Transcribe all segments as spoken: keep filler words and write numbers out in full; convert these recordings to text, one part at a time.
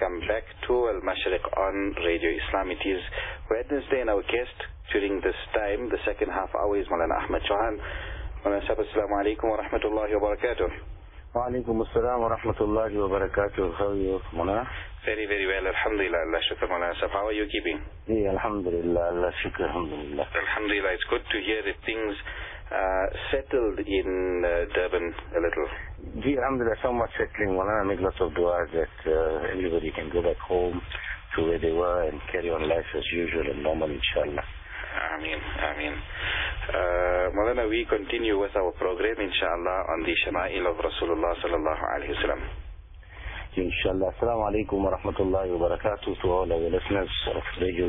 welcome back to Al Mashriq on Radio Islam. It is Wednesday and our guest during this time, the second half hour, is Maulana Ahmad Chauhan. Maulana Sahib, Assalamu alaikum wa rahmatullahi wa barakatuh. Wa alaikum assalam wa rahmatullahi wa barakatuh. How are you, Maulana? Very, very well. Alhamdulillah. Allah shukr, Maulana Sahib. How are you keeping? Yeah, Alhamdulillah. Allah shukr, Alhamdulillah. Alhamdulillah. It's good to hear that things uh, settled in uh, Durban a little. Gee, Alhamdulillah, so much settling. Maulana, make lots of du'as that uh, everybody can go back home to where they were and carry on life as usual and normal, inshallah. Ameen, Ameen. Uh, Maulana, we continue with our program, inshallah, on the Shama'il of Rasulullah sallallahu alayhi wa sallam. Inshallah. Assalamu alaikum wa rahmatullahi wa barakatuh to all our listeners of Radio.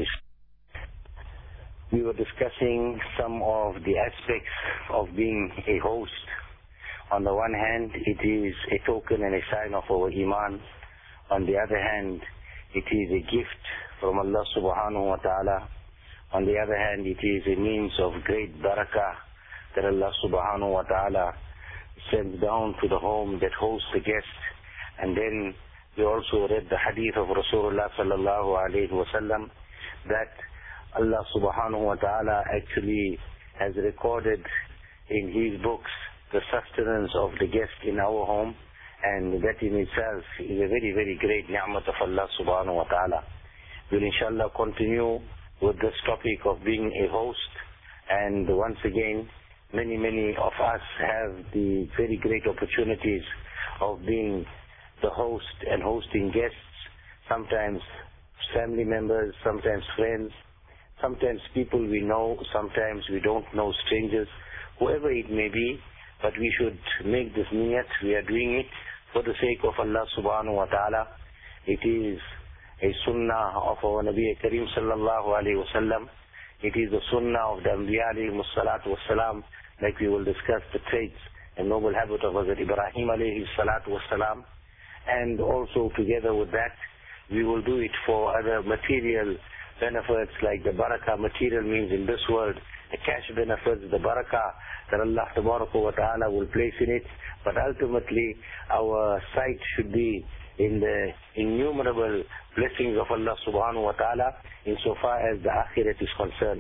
We were discussing some of the aspects of being a host. On the one hand, it is a token and a sign of our iman. On the other hand, it is a gift from Allah subhanahu wa ta'ala. On the other hand, it is a means of great barakah that Allah subhanahu wa ta'ala sends down to the home that hosts the guest. And then we also read the hadith of Rasulullah sallallahu alayhi wa sallam that Allah subhanahu wa ta'ala actually has recorded in His books the sustenance of the guest in our home, and that in itself is a very, very great ni'mat of Allah subhanahu wa ta'ala. We'll inshallah continue with this topic of being a host, and once again, many, many of us have the very great opportunities of being the host and hosting guests, sometimes family members, sometimes friends, sometimes people we know, sometimes we don't know, strangers, whoever it may be, but we should make this niyat. We are doing it for the sake of Allah subhanahu wa ta'ala. It is a sunnah of our Nabi Kareem sallallahu alayhi wa sallam. It is the sunnah of the Anbiya alayhi salatu wa salam, like we will discuss the traits and noble habit of Hazrat Ibrahim alayhi salatu wa salam. And also together with that, we will do it for other material benefits like the barakah. Material means in this world, the cash benefits, the barakah that Allah tabaraka wa ta'ala will place in it. But ultimately, our sight should be in the innumerable blessings of Allah subhanahu wa ta'ala insofar as the akhirat is concerned.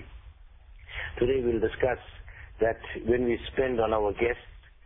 Today we'll discuss that when we spend on our guests,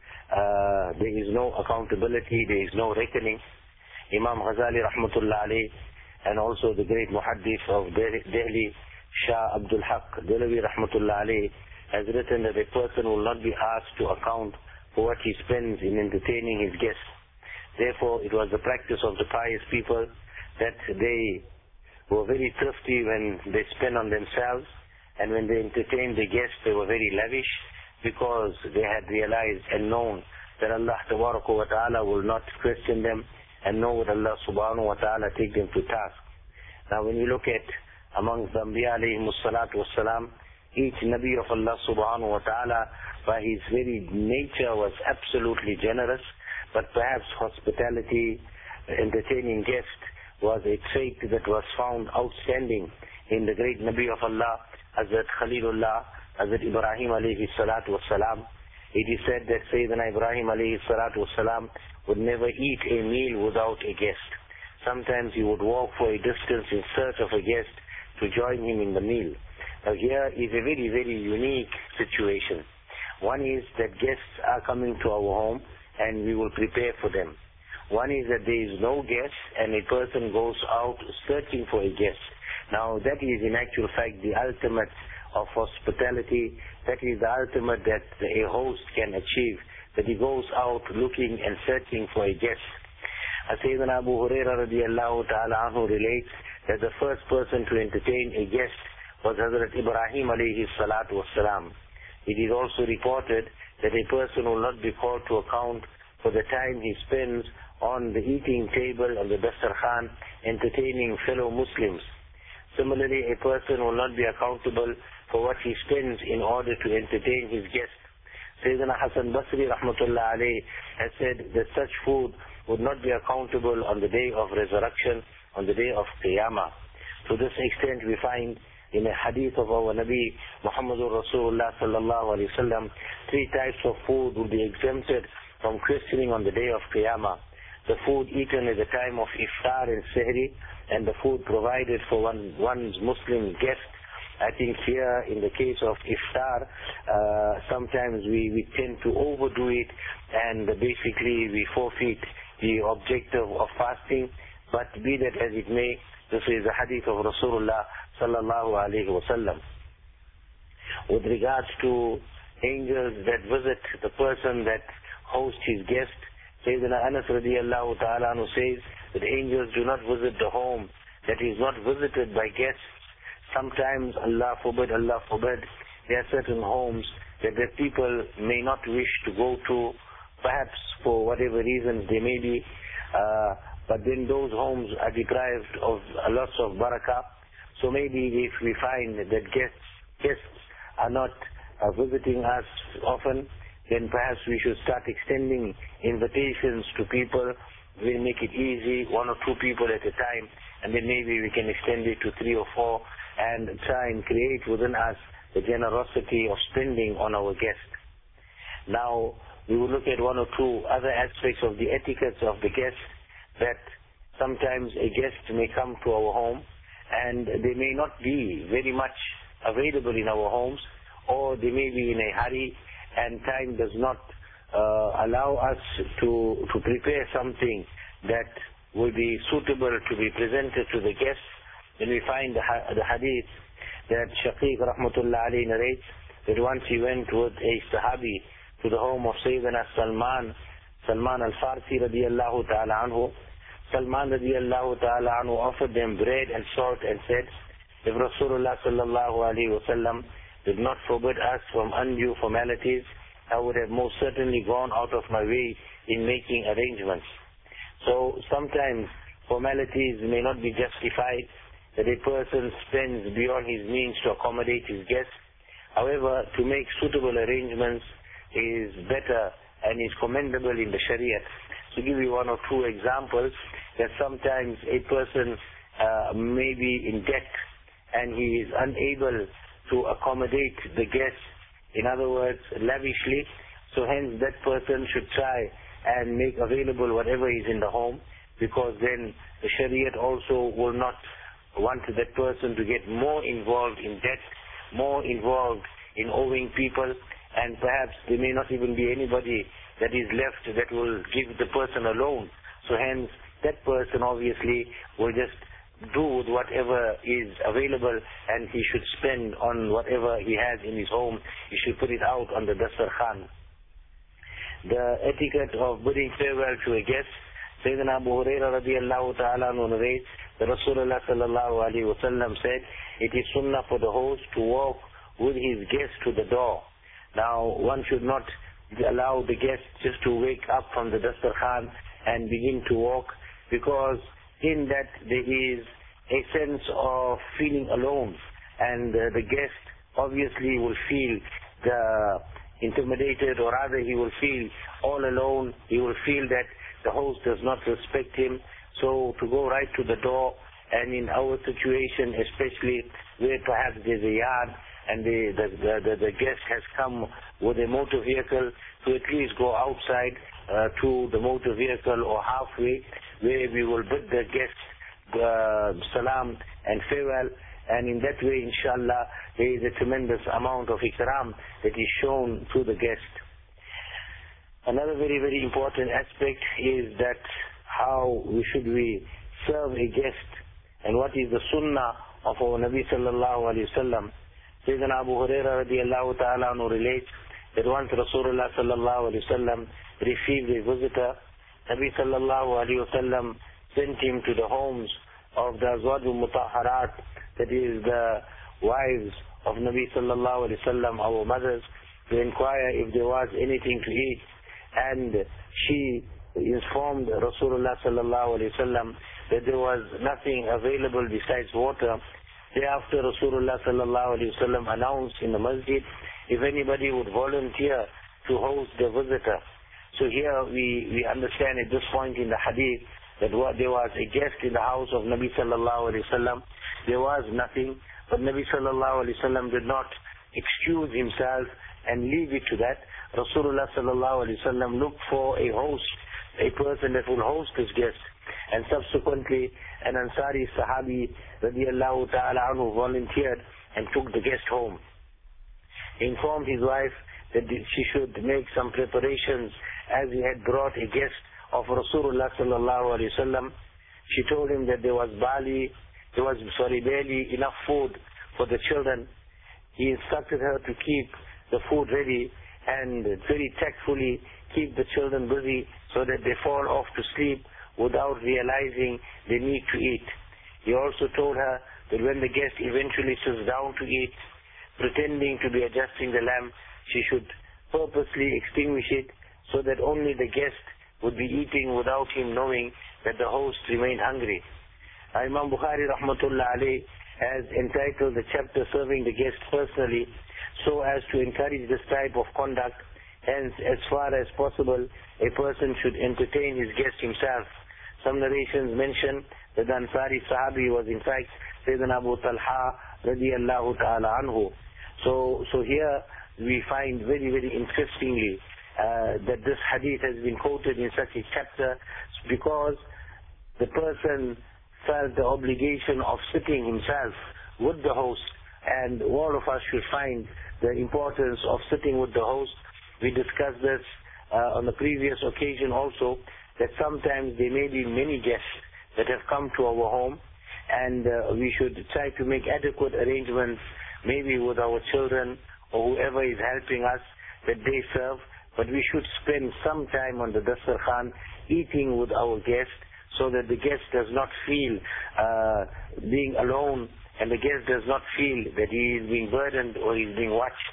uh, there is no accountability, there is no reckoning. Imam Ghazali rahmatullah alayh, and also the great muhaddith of Delhi, Shah Abdul Haq Delhi rahmatullah alayh, has written that a person will not be asked to account for what he spends in entertaining his guests. Therefore, it was the practice of the pious people that they were very thrifty when they spent on themselves, and when they entertained the guests, they were very lavish, because they had realized and known that Allah tabaraka wa ta'ala will not question them, and know that Allah subhanahu wa ta'ala take them to task. Now when you look at amongst the Anbiya alayhi salatu wa salam, each Nabi of Allah subhanahu wa ta'ala by his very nature was absolutely generous, but perhaps hospitality, entertaining guests was a trait that was found outstanding in the great Nabi of Allah, Hazrat Khalilullah, Hazrat Ibrahim alayhi salatu wa salam. It is said that Sayyidina Ibrahim alayhi salatu wa salam would never eat a meal without a guest. Sometimes he would walk for a distance in search of a guest to join him in the meal. Now here is a very, very unique situation. One is that guests are coming to our home and we will prepare for them. One is that there is no guest and a person goes out searching for a guest. Now that is in actual fact the ultimate of hospitality. That is the ultimate that a host can achieve, that he goes out looking and searching for a guest. As Sayyidina Abu Hurairah radiallahu ta'ala anhu relates that the first person to entertain a guest was Hazrat Ibrahim alayhi salatu wassalam. It is also reported that a person will not be called to account for the time he spends on the eating table, on the dastarkhan, entertaining fellow Muslims. Similarly, a person will not be accountable for what he spends in order to entertain his guests. Sayyidina Hasan Basri rahmatullah alayh has said that such food would not be accountable on the day of resurrection, on the day of Qiyamah. To this extent, we find in a hadith of our Nabi Muhammadur Rasulullah sallallahu alayhi wa sallam, three types of food will be exempted from questioning on the day of Qiyamah. the food eaten at the time of iftar and sehri, and the food provided for one, one's Muslim guest. I think here in the case of iftar, uh, sometimes we, we tend to overdo it, and basically we forfeit the objective of fasting. But be that as it may, this is a hadith of Rasulullah sallallahu alayhi wa sallam. With regards to angels that visit the person that hosts his guest, Sayyidina Anas radiallahu ta'ala anhu says that angels do not visit the home that is not visited by guests. Sometimes, Allah forbid, Allah forbid, there are certain homes that the people may not wish to go to, perhaps for whatever reasons they may be, uh, but then those homes are deprived of lots of barakah. So maybe if we find that guests, guests are not uh, visiting us often, then perhaps we should start extending invitations to people. We'll make it easy, one or two people at a time, and then maybe we can extend it to three or four, and try and create within us the generosity of spending on our guest. Now, we will look at one or two other aspects of the etiquettes of the guest, that sometimes a guest may come to our home and they may not be very much available in our homes, or they may be in a hurry and time does not uh, allow us to, to prepare something that will be suitable to be presented to the guests. Then we find the, the hadith that Shaqiq rahmatullah alayhi narrates that once he went with a sahabi to the home of Sayyidina Salman, Salman al-Farsi radiyallahu ta'ala anhu. Salman radiyallahu ta'ala anhu offered them bread and salt and said, if Rasulullah sallallahu alayhi wa sallam did not forbid us from undue formalities, I would have most certainly gone out of my way in making arrangements. So sometimes formalities may not be justified, that a person spends beyond his means to accommodate his guests. However, to make suitable arrangements is better and is commendable in the Sharia. To give you one or two examples, that sometimes a person uh, may be in debt and he is unable to accommodate the guests, in other words, lavishly, so hence that person should try and make available whatever is in the home, because then the Shariat also will not want that person to get more involved in debt, more involved in owing people, and perhaps there may not even be anybody that is left that will give the person a loan. So hence, that person obviously will just do with whatever is available, and he should spend on whatever he has in his home. He should put it out on the Dastarkhan. The etiquette of bidding farewell to a guest, Sayyidina Abu Hurairah radiallahu ta'ala narrates that Rasulullah sallallahu alayhi wa sallam said, it is sunnah for the host to walk with his guest to the door. Now, one should not allow the guest just to wake up from the Dastarkhan and begin to walk, because in that there is a sense of feeling alone, and uh, the guest obviously will feel the intimidated, or rather he will feel all alone. He will feel that the host does not respect him. So to go right to the door, and in our situation especially where perhaps there's a yard and the, the, the, the, the guest has come with a motor vehicle, to at least go outside uh, to the motor vehicle or halfway, where we will bid the guest uh, salam and farewell, and in that way, inshallah, there is a tremendous amount of ikram that is shown to the guest. Another very, very important aspect is that how we should we serve a guest, and what is the sunnah of our Nabi sallallahu alayhi wa sallam. Sayyidina Abu Hurairah radiallahu ta'ala anhu relates that once Rasulullah sallallahu alayhi wa sallam received a visitor, Nabi sallallahu alayhi wa sallam sent him to the homes of the Azwajul Mutahharat, that is the wives of Nabi sallallahu alayhi wa sallam, our mothers, to inquire if there was anything to eat. And she informed Rasulullah sallallahu alayhi wa sallam that there was nothing available besides water. Thereafter, Rasulullah sallallahu alayhi wa sallam announced in the masjid if anybody would volunteer to host the visitor. So here we, we understand at this point in the hadith that what, there was a guest in the house of Nabi sallallahu alayhi wa sallam. There was nothing, but Nabi sallallahu alayhi wa sallam did not excuse himself and leave it to that. Rasulullah sallallahu alayhi wa sallam looked for a host a person that will host his guest. And subsequently, an Ansari Sahabi radiallahu ta'ala anhu volunteered and took the guest home. He informed his wife that she should make some preparations as he had brought a guest of Rasulullah sallallahu alayhi wa sallam. She told him that there was barley, there was, sorry, barely enough food for the children. He instructed her to keep the food ready and very tactfully keep the children busy so that they fall off to sleep without realizing they need to eat. He also told her that when the guest eventually sits down to eat, pretending to be adjusting the lamp, she should purposely extinguish it so that only the guest would be eating without him knowing that the host remained hungry. Imam Bukhari rahmatullah alayh has entitled the chapter Serving the Guest Personally so as to encourage this type of conduct. Hence, as far as possible, a person should entertain his guest himself. Some narrations mention that the Ansari Sahabi was in fact Sayyidina Abu Talha radiallahu ta'ala anhu. So, so here we find very, very interestingly uh, that this hadith has been quoted in such a chapter because the person felt the obligation of sitting himself with the host, and all of us should find the importance of sitting with the host. We discussed this uh, on the previous occasion also, that sometimes there may be many guests that have come to our home, and uh, we should try to make adequate arrangements, maybe with our children or whoever is helping us, that they serve, but we should spend some time on the Dastarkhan eating with our guest, so that the guest does not feel uh, being alone, and the guest does not feel that he is being burdened or he is being watched.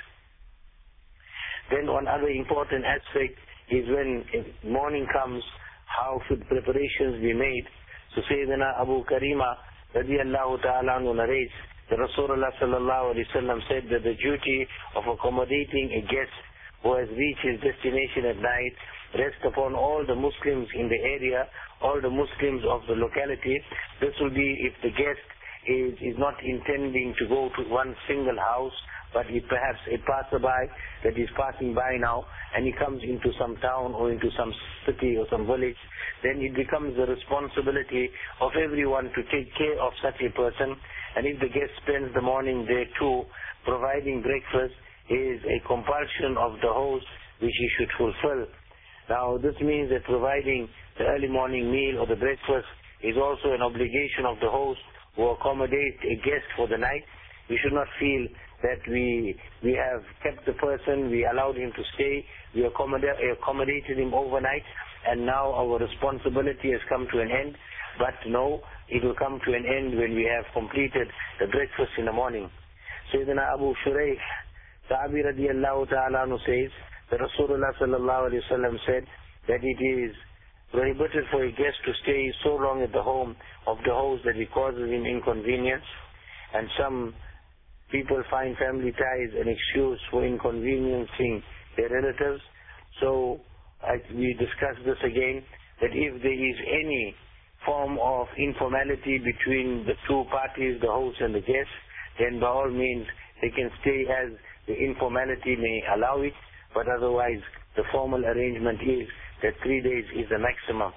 Then one other important aspect is when morning comes, how should preparations be made. So Sayyidina Abu Karima radiallahu ta'ala anhu narrates that Rasulullah sallallahu alayhi wa sallam said that the duty of accommodating a guest who has reached his destination at night rests upon all the Muslims in the area, all the Muslims of the locality. This will be if the guest is, is not intending to go to one single house, but he perhaps a passerby that is passing by now, and he comes into some town or into some city or some village, then it becomes the responsibility of everyone to take care of such a person. And if the guest spends the morning there too, providing breakfast is a compulsion of the host which he should fulfill. Now this means that providing the early morning meal or the breakfast is also an obligation of the host who accommodate a guest for the night. We should not feel that we we have kept the person, we allowed him to stay, we accommodate, accommodated him overnight, and now our responsibility has come to an end. But no, it will come to an end when we have completed the breakfast in the morning. Sayyidina Abu Shuraih, Sahabi radiallahu ta'ala anhu says that Rasulullah sallallahu alayhi wa sallam said that it is prohibited for a guest to stay so long at the home of the host that it causes him inconvenience. And some people find family ties an excuse for inconveniencing their relatives. So as we discussed this again, that if there is any form of informality between the two parties, the host and the guest, then by all means they can stay as the informality may allow it, but otherwise the formal arrangement is that three days is the maximum.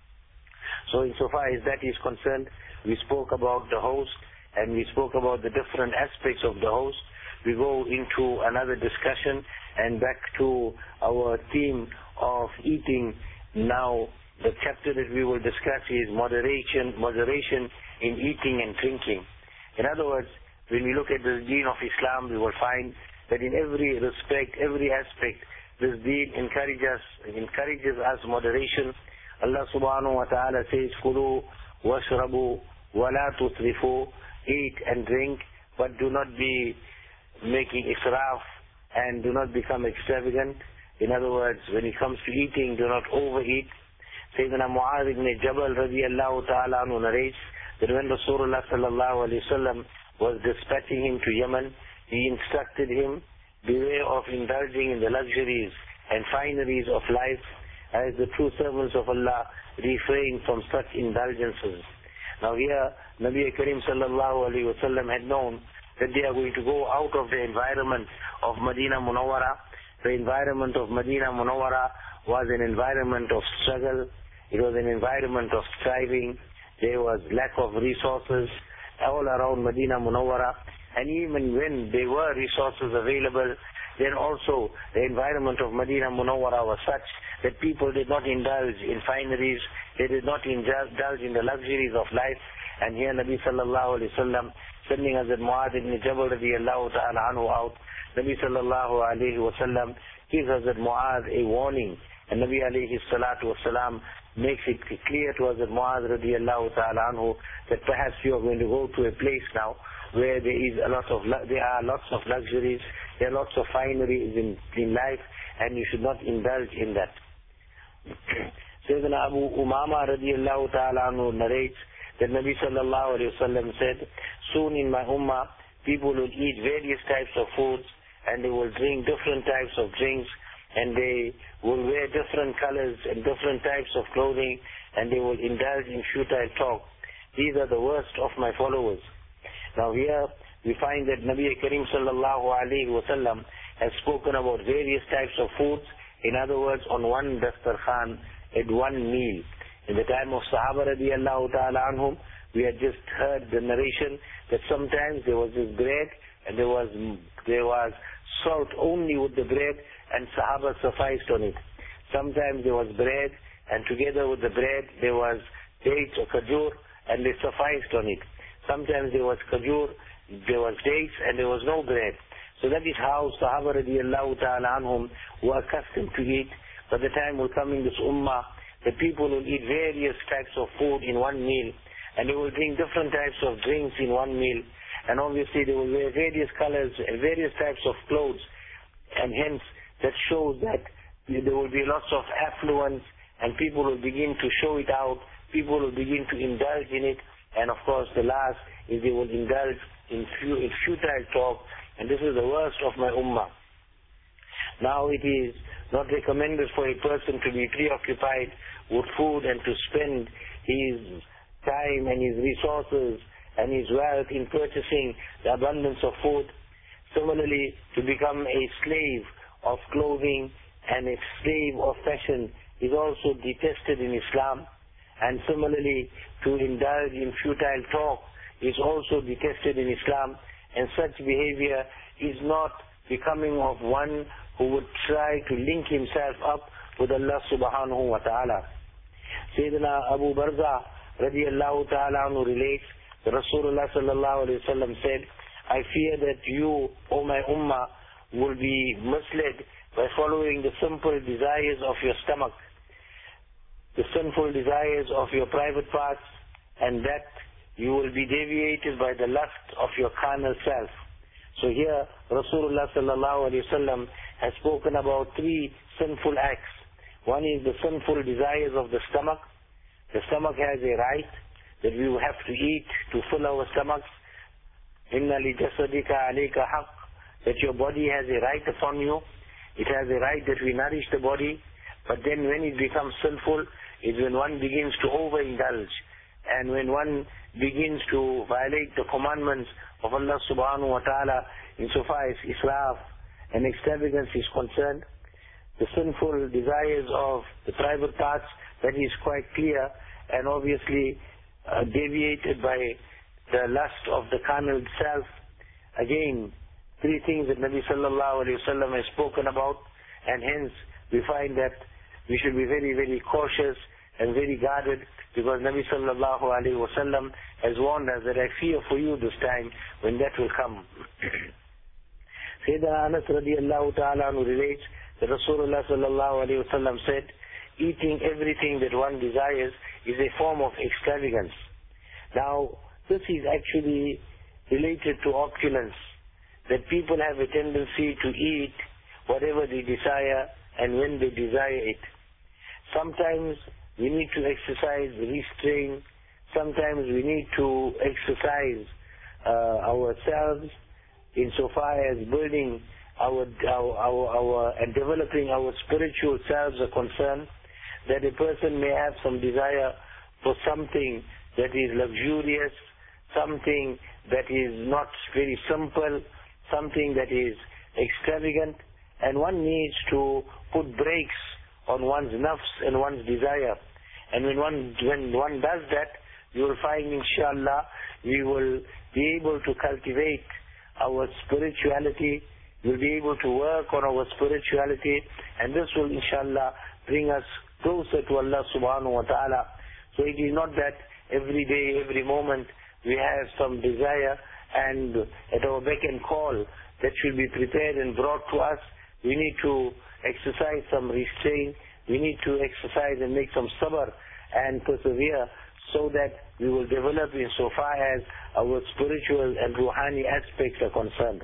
So insofar as that is concerned, we spoke about the host, and we spoke about the different aspects of the host. We go into another discussion and back to our theme of eating. Now the chapter that we will discuss is moderation, moderation in eating and drinking. In other words, when we look at the deen of Islam, we will find that in every respect, every aspect, this deen encourages, encourages us moderation. Allah subhanahu wa ta'ala says, Kulu washrabu wa la tusrifu, eat and drink, but do not be making israf and do not become extravagant. In other words, when it comes to eating, do not overeat. Sayyidina Mu'adh ibn Jabal radiallahu ta'ala anhu narrates that when Rasulullah sallallahu alayhi wa sallam was dispatching him to Yemen, he instructed him, beware of indulging in the luxuries and fineries of life, as the true servants of Allah refrain from such indulgences. Now here, Nabi Karim sallallahu alayhi wa sallam had known that they are going to go out of the environment of Medina Munawwara. The environment of Medina Munawwara was an environment of struggle. It was an environment of striving. There was lack of resources all around Medina Munawwara. And even when there were resources available, then also the environment of Medina Munawwara was such that people did not indulge in fineries, they did not indulge in the luxuries of life. And here Nabi sallallahu alayhi wa sallam, sending Hazrat Mu'adh ibn Jabal radiyallahu ta'ala anhu out, Nabi sallallahu alayhi wa sallam gives Hazrat Mu'adh a warning. And Nabi alayhi salatu wa salam makes it clear to Hazrat Mu'adh radiyallahu ta'ala anhu that perhaps you are going to go to a place now where there is a lot of, there are lots of luxuries, there are lots of fineries in, in life, and you should not indulge in that. Sayyidina Abu Umama radiyallahu ta'ala anhu narrates that Nabi sallallahu alayhi wa sallam said, soon in my ummah, people will eat various types of foods, and they will drink different types of drinks, and they will wear different colors and different types of clothing, and they will indulge in futile talk. These are the worst of my followers. Now here we find that Nabi Karim sallallahu alayhi wa sallam has spoken about various types of foods. In other words, on one dastarkhan, at one meal. In the time of Sahaba radiyallahu ta'ala anhum, we had just heard the narration that sometimes there was this bread and there was there was salt only with the bread, and Sahaba sufficed on it. Sometimes there was bread, and together with the bread there was dates or kajur, and they sufficed on it. Sometimes there was kajur, there was dates, and there was no bread. So that is how Sahaba radiyallahu ta'ala anhum were accustomed to eat. By the time will come in this ummah, the people will eat various types of food in one meal, and they will drink different types of drinks in one meal, and obviously they will wear various colors and various types of clothes, and hence that shows that there will be lots of affluence, and people will begin to show it out, people will begin to indulge in it, and of course the last is they will indulge in, in futile talk, and this is the worst of my ummah. Now it is not recommended for a person to be preoccupied with food and to spend his time and his resources and his wealth in purchasing the abundance of food. Similarly, to become a slave of clothing and a slave of fashion is also detested in Islam. And similarly, to indulge in futile talk is also detested in Islam. And such behavior is not becoming of one who would try to link himself up with Allah subhanahu wa ta'ala. Sayyidina Abu Barza radiyallahu ta'ala anhu relates that Rasulullah sallallahu alayhi wa sallam said, I fear that you, O my ummah, will be misled by following the simple desires of your stomach, the sinful desires of your private parts, and that you will be deviated by the lust of your carnal self. So here Rasulullah sallallahu alayhi wa sallam has spoken about three sinful acts. One is the sinful desires of the stomach. The stomach has a right that we will have to eat to fill our stomachs. Inna li jasadika alayka haqq, that your body has a right upon you. It has a right that we nourish the body. But then when it becomes sinful is when one begins to overindulge, and when one begins to violate the commandments of Allah subhanahu wa ta'ala insofar as israf and extravagance is concerned. The sinful desires of the private parts, that is quite clear, and obviously uh, deviated by the lust of the carnal self. Again, three things that Nabi sallallahu alayhi wa sallam has spoken about, and hence we find that we should be very, very cautious and very guarded, because Nabi sallallahu alayhi wa sallam has warned us that I fear for you this time when that will come. Sayyidina Anas radiyallahu ta'ala anhu relates that Rasulullah sallallahu alayhi wa sallam said, eating everything that one desires is a form of extravagance. Now, this is actually related to opulence, that people have a tendency to eat whatever they desire and when they desire it. Sometimes we need to exercise restraint. Sometimes we need to exercise uh, ourselves insofar as building our, our, our, our and developing our spiritual selves are concerned, that a person may have some desire for something that is luxurious, something that is not very simple, something that is extravagant, and one needs to put brakes on one's nafs and one's desire. And when one, when one does that, you will find, inshallah, we will be able to cultivate our spirituality, we'll be able to work on our spirituality, and this will, inshallah, bring us closer to Allah subhanahu wa ta'ala. So it is not that every day, every moment, we have some desire and at our beck and call that should be prepared and brought to us. We need to exercise some restraint, we need to exercise and make some sabr and persevere, so that we will develop in so far as our spiritual and ruhani aspects are concerned.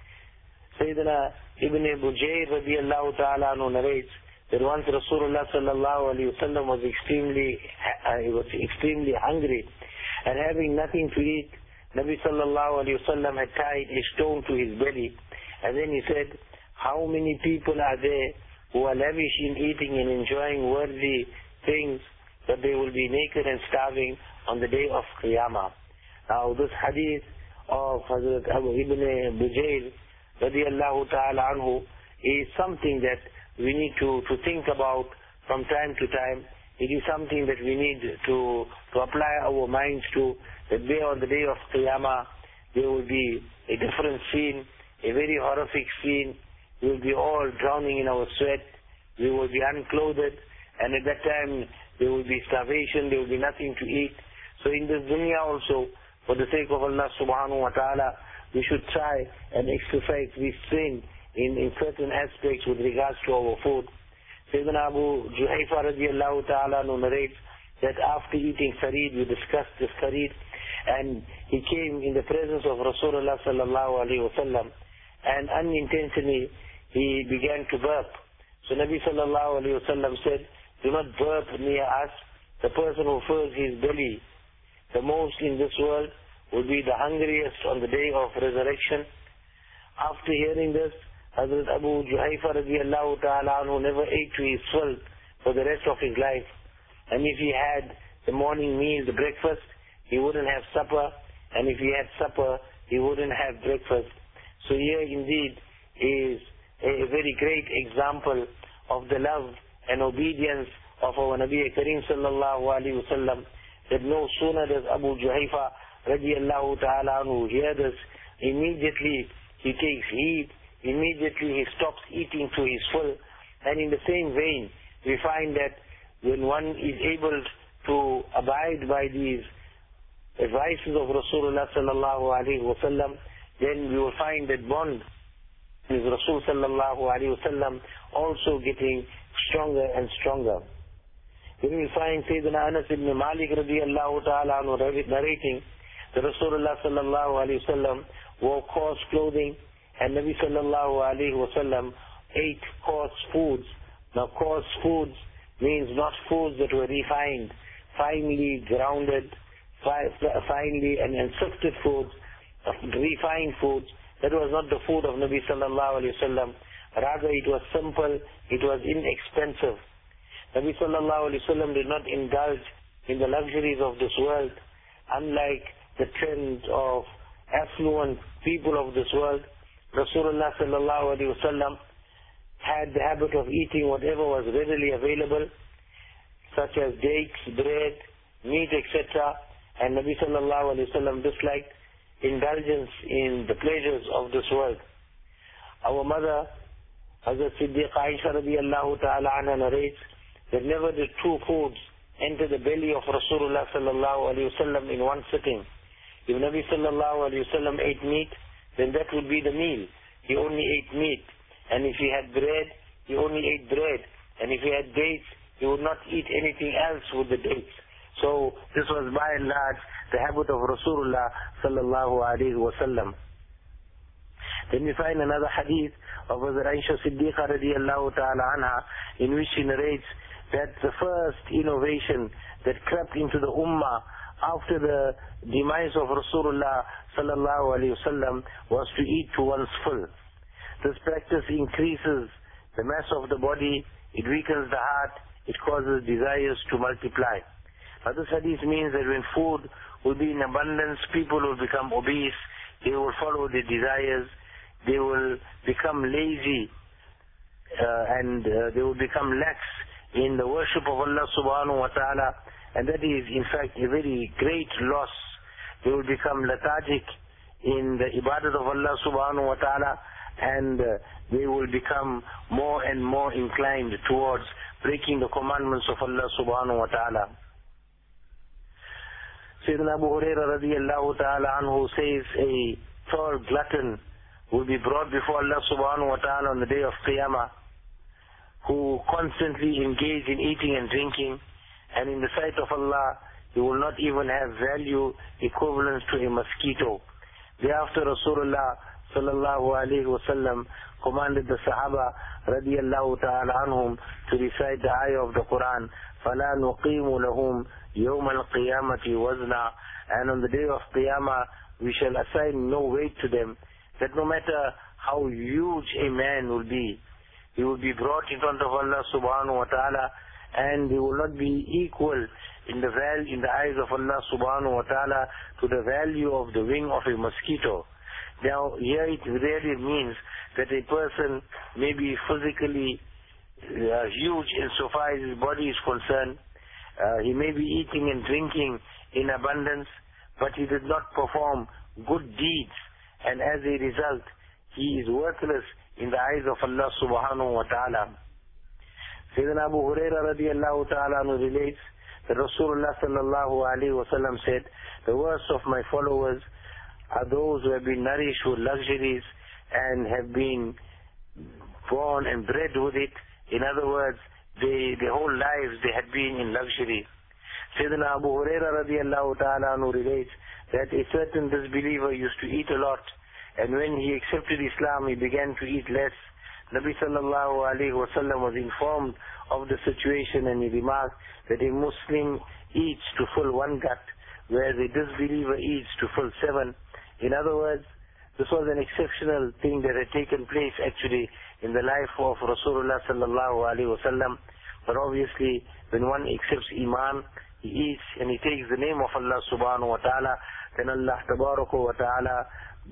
Sayyidina Ibn Bujayr radiallahu ta'ala anhu narrates that once Rasulullah sallallahu alayhi wa sallam was extremely, uh, he was extremely hungry, and having nothing to eat, Nabi sallallahu alayhi wa sallam had tied a stone to his belly, and then he said, how many people are there who are lavish in eating and enjoying worthy things, but they will be naked and starving on the day of Qiyamah. Now this hadith of Hazrat Abu Ibn Bujayr radiallahu ta'ala anhu is something that we need to, to think about from time to time. It is something that we need to, to apply our minds to, that there on the day of Qiyamah there will be a different scene, a very horrific scene. We will be all drowning in our sweat, we will be unclothed, and at that time there will be starvation, there will be nothing to eat. So in this dunya also, for the sake of Allah subhanahu wa ta'ala, we should try and exercise restraint in, in certain aspects with regards to our food. Sayyidina Abu Juhayfa radiallahu ta'ala narrates that after eating sarid, we discussed this sarid, and he came in the presence of Rasulullah sallallahu alayhi wa sallam, and unintentionally he began to burp. So Nabi sallallahu alayhi wa sallam said, do not burp near us. The person who fills his belly the most in this world will be the hungriest on the day of resurrection. After hearing this, Hazrat Abu Juhayfa radiallahu ta'ala anhu never ate to his fill for the rest of his life. And if he had the morning meal, the breakfast, he wouldn't have supper. And if he had supper, he wouldn't have breakfast. So here indeed is a very great example of the love and obedience of our Nabi Kareem sallallahu alayhi wa sallam, that no sooner does Abu Juhayfa radiallahu ta'ala anhu hear this, immediately he takes heed, immediately he stops eating to his full. And in the same vein, we find that when one is able to abide by these advices of Rasulullah sallallahu alayhi wa sallam, then we will find that bond with Rasul sallallahu alayhi wa sallam also getting stronger and stronger. Then we find Sayyidina Anas ibn Malik radiallahu ta'ala anhu narrating that Rasulullah sallallahu alayhi wa sallam wore coarse clothing, and Nabi sallallahu alayhi wa sallam ate coarse foods. Now coarse foods means not foods that were refined, finely grounded, fi finely and, and sifted foods, refined foods. That was not the food of Nabi sallallahu alayhi wa sallam. Rather it was simple, it was inexpensive. Nabi sallallahu alayhi wa sallam did not indulge in the luxuries of this world. Unlike the trend of affluent people of this world, Rasulullah sallallahu alayhi wa sallam had the habit of eating whatever was readily available, such as dates, bread, meat, et cetera. And Nabi sallallahu alayhi wa sallam disliked indulgence in the pleasures of this world. Our mother, Hazrat Siddiqa Aisha radiallahu ta'ala anha narrates that never did two foods enter the belly of Rasulullah sallallahu alayhi wa sallam in one sitting. If Nabi sallallahu alayhi wa sallam ate meat, then that would be the meal. He only ate meat. And if he had bread, he only ate bread. And if he had dates, he would not eat anything else with the dates. So this was by and large the habit of Rasulullah sallallahu alayhi wa sallam. Then we find another hadith of Hazrat Aisha Siddiqa radiallahu ta'ala anha, in which she narrates that the first innovation that crept into the ummah after the demise of Rasulullah sallallahu alayhi wa sallam was to eat to one's full. This practice increases the mass of the body, it weakens the heart, it causes desires to multiply. Now this hadith means that when food will be in abundance, people will become obese, they will follow their desires, they will become lazy, uh, and uh, they will become lax in the worship of Allah subhanahu wa ta'ala, and that is in fact a very great loss. They will become lethargic in the ibadat of Allah subhanahu wa ta'ala, and uh, they will become more and more inclined towards breaking the commandments of Allah subhanahu wa ta'ala. Sayyidina Abu Hurairah radiallahu ta'ala anhu says a tall glutton will be brought before Allah subhanahu wa ta'ala on the day of Qiyamah, who constantly engage in eating and drinking, and in the sight of Allah, he will not even have value equivalent to a mosquito. Thereafter Rasulullah sallallahu alayhi wa sallam commanded the Sahaba radiallahu ta'ala anhum to recite the ayah of the Quran, فَلَا نُقِيمُ لَهُمْ يَوْمَ الْقِيَامَةِ وَزْنًا, and on the day of Qiyamah we shall assign no weight to them, that no matter how huge a man will be, he will be brought in front of Allah subhanahu wa ta'ala, and he will not be equal in the val in the eyes of Allah subhanahu wa ta'ala to the value of the wing of a mosquito. Now here it really means that a person may be physically uh, huge insofar as his body is concerned. Uh, he may be eating and drinking in abundance, but he did not perform good deeds, and as a result he is worthless in the eyes of Allah subhanahu wa ta'ala. Sayyidina Abu Hurairah radiallahu ta'ala relates that Rasulullah sallallahu alayhi wa sallam said, the worst of my followers are those who have been nourished with luxuries and have been born and bred with it. In other words, they, their whole lives they had been in luxury. Sayyidina Abu Hurairah radiallahu ta'ala relates that a certain disbeliever used to eat a lot, and when he accepted Islam, he began to eat less. Nabi sallallahu alayhi wa sallam was informed of the situation, and he remarked that a Muslim eats to full one gut, whereas a disbeliever eats to full seven. In other words, this was an exceptional thing that had taken place actually in the life of Rasulullah sallallahu alayhi wa sallam. But obviously, when one accepts Iman, he eats and he takes the name of Allah subhanahu wa ta'ala, then Allah tabaraka wa ta'ala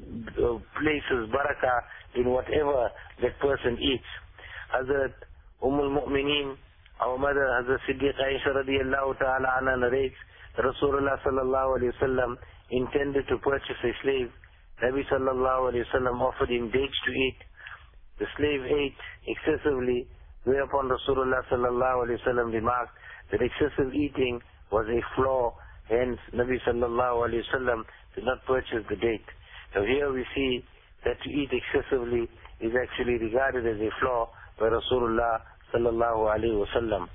places barakah in whatever that person eats. Hazrat Umm al-Mu'mineen, our mother Hazrat Siddiq Aisha radiallahu ta'ala anha narrates that Rasulullah sallallahu alayhi wa sallam intended to purchase a slave. Nabi sallallahu alayhi wa sallam offered him dates to eat. The slave ate excessively, whereupon Rasulullah sallallahu alayhi wa sallam remarked that excessive eating was a flaw, hence Nabi sallallahu alayhi wa sallam did not purchase the date. Now here we see that to eat excessively is actually regarded as a flaw by Rasulullah sallallahu alayhi wa sallam.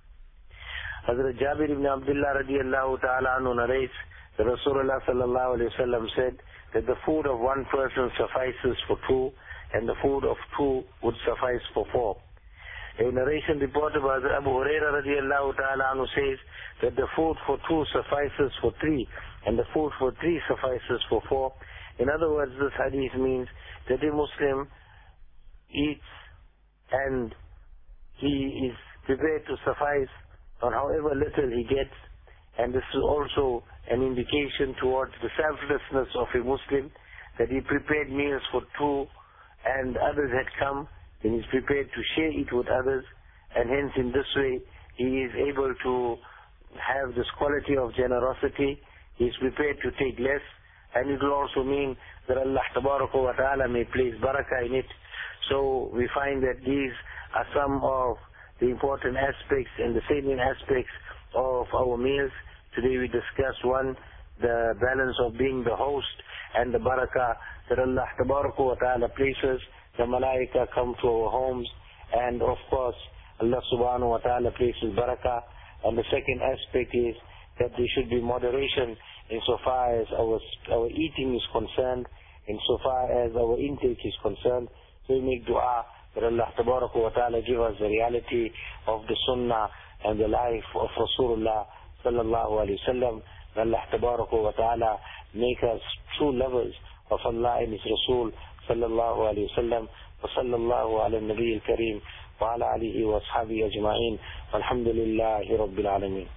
Hazrat Jabir ibn Abdullah radiallahu ta'ala anhu narrates that Rasulullah sallallahu alayhi wa sallam said that the food of one person suffices for two, and the food of two would suffice for four. A narration reported by Abu Hurairah radiallahu ta'ala anhu says that the food for two suffices for three, and the food for three suffices for four. In other words, this hadith means that a Muslim eats and he is prepared to suffice on however little he gets, and this is also an indication towards the selflessness of a Muslim, that he prepared meals for two and others had come, then he is prepared to share it with others, and hence in this way he is able to have this quality of generosity. He is prepared to take less, and it will also mean that Allah tabaraka wa ta'ala may place barakah in it. So we find that these are some of the important aspects and the salient aspects of our meals. Today we discussed one, the balance of being the host and the barakah that Allah tabaraka wa ta'ala places. The malaika come to our homes, and of course Allah subhanahu wa ta'ala places barakah. And the second aspect is that there should be moderation insofar as our our eating is concerned, insofar as our intake is concerned. So we make dua that Allah tabaraka wa ta'ala give us the reality of the sunnah and the life of Rasulullah sallallahu alayhi wa sallam. Allah tabaraka wa ta'ala make us true lovers of Allah and His Rasul sallallahu alayhi wa sallam. Wa sallallahu ala nabi al-kareem wa ala alihi wa ashabihi ajma'in. Walhamdulillahi rabbil alameen.